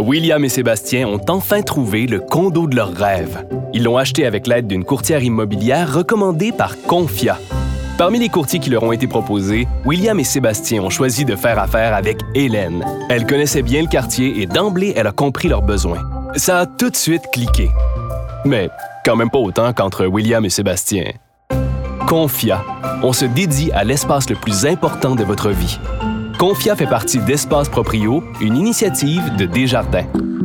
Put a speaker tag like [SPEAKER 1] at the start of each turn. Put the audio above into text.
[SPEAKER 1] William et Sébastien ont enfin trouvé le condo de leurs rêves. Ils l'ont acheté avec l'aide d'une courtière immobilière recommandée par Confia. Parmi les courtiers qui leur ont été proposés, William et Sébastien ont choisi de faire affaire avec Hélène. Elle connaissait bien le quartier et d'emblée, elle a compris leurs besoins. Ça a tout de suite cliqué. Mais quand même pas autant qu'entre William et Sébastien. Confia. On se dédie à l'espace le plus important de votre vie. Confia fait partie d'Espace Proprio, une initiative de Desjardins.